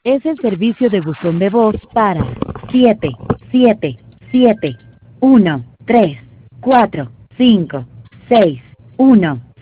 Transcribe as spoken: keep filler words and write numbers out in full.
Es el servicio de buzón de voz para siete siete siete uno tres cuatro cinco seis uno